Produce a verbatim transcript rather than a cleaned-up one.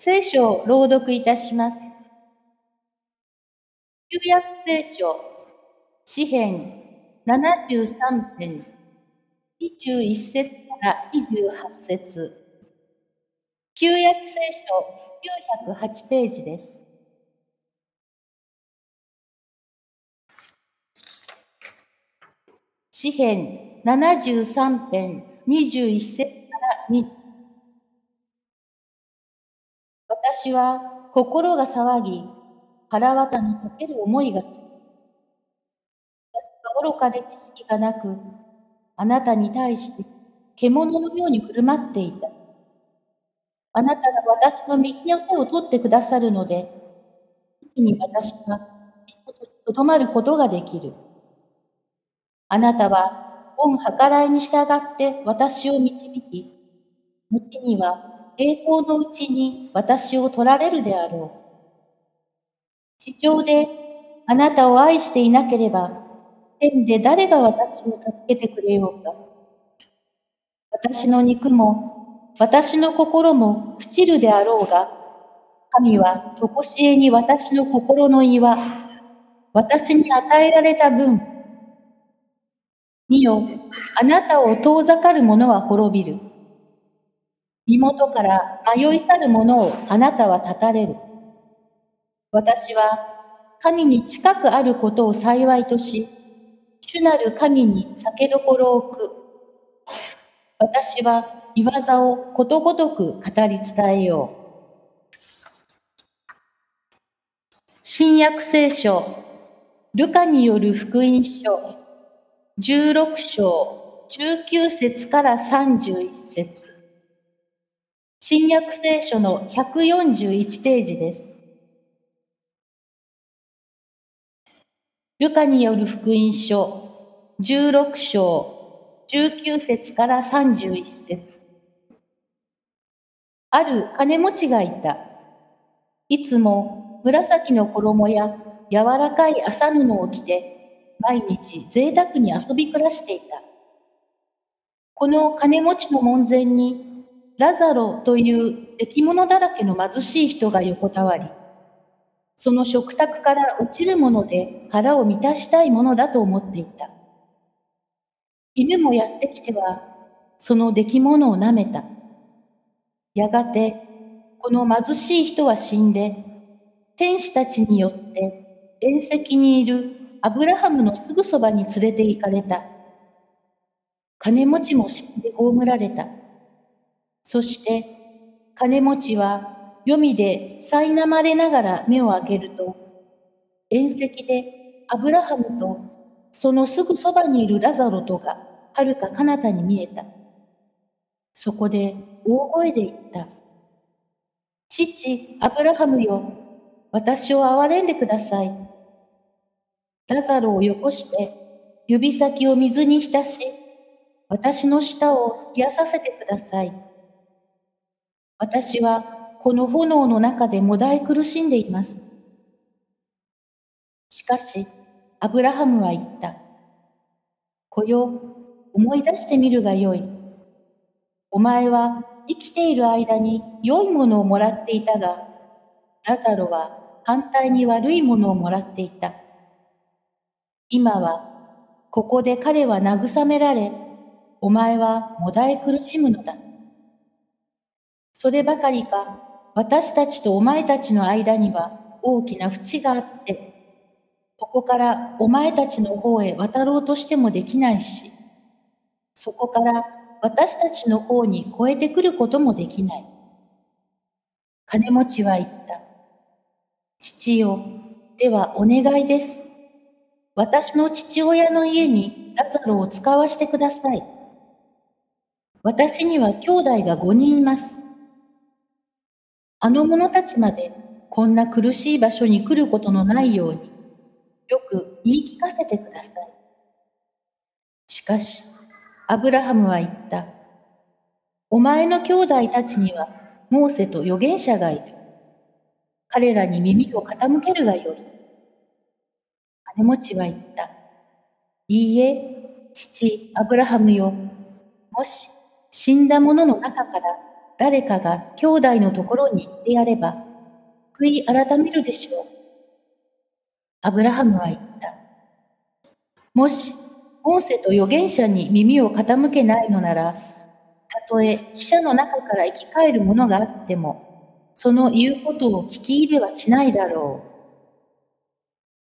聖書を朗読いたします。旧約聖書、詩編ななじゅうさん編、にじゅういち節からにじゅうはち節。旧約聖書きゅうひゃくはちページです。詩編ななじゅうさん編、にじゅういち節からにじゅう。私は心が騒ぎ、腹渡に避ける思いがつく。私は愚かで知識がなく、あなたに対して獣のように振る舞っていた。あなたが私の右の手を取ってくださるので、時に私はとどまることができる。あなたは恩計らいに従って私を導き、後には栄光のうちに私を取られるであろう。地上であなたを愛していなければ、天で誰が私を助けてくれようか。私の肉も私の心も朽ちるであろうが、神はとこしえに私の心の岩、私に与えられた分。見よ、あなたを遠ざかる者は滅びる。身元から迷い去る者をあなたは断たれる。私は神に近くあることを幸いとし、主なる神に酒どころを置く。私は御業をことごとく語り伝えよう。新約聖書、ルカによる福音書、じゅうろく章、じゅうきゅう節からさんじゅういち節。新約聖書のひゃくよんじゅういちページです。ルカによる福音書、じゅうろく章、じゅうきゅう節からさんじゅういち節。ある金持ちがいた。いつも紫の衣や柔らかい麻布を着て、毎日贅沢に遊び暮らしていた。この金持ちの門前に、ラザロという出来物だらけの貧しい人が横たわり、その食卓から落ちるもので腹を満たしたいものだと思っていた。犬もやってきては、その出来物を舐めた。やがて、この貧しい人は死んで、天使たちによって縁石にいるアブラハムのすぐそばに連れて行かれた。金持ちも死んで葬られた。そして、金持ちは黄泉で苛まれながら目を開けると、縁石でアブラハムとそのすぐそばにいるラザロとがはるか彼方に見えた。そこで大声で言った。父、アブラハムよ、私を憐れんでください。ラザロをよこして、指先を水に浸し、私の舌を冷やさせてください。私はこの炎の中でもだえ苦しんでいます。しかし、アブラハムは言った。子よ、思い出してみるがよい。お前は生きている間に良いものをもらっていたが、ラザロは反対に悪いものをもらっていた。今は、ここで彼は慰められ、お前はもだえ苦しむのだ。そればかりか、私たちとお前たちの間には大きな淵があって、ここからお前たちの方へ渡ろうとしてもできないし、そこから私たちの方に越えてくることもできない。金持ちは言った。父よ、ではお願いです。私の父親の家にラザロを使わしてください。私には兄弟が五人います。あの者たちまでこんな苦しい場所に来ることのないように、よく言い聞かせてください。しかし、アブラハムは言った。お前の兄弟たちにはモーセと預言者がいる。彼らに耳を傾けるがよい。金持ちは言った。いいえ、父アブラハムよ。もし死んだ者の中から誰かが兄弟のところに行ってやれば、悔い改めるでしょう。アブラハムは言った。もし、モーセと預言者に耳を傾けないのなら、たとえ死者の中から生き返るものがあっても、その言うことを聞き入れはしないだろう。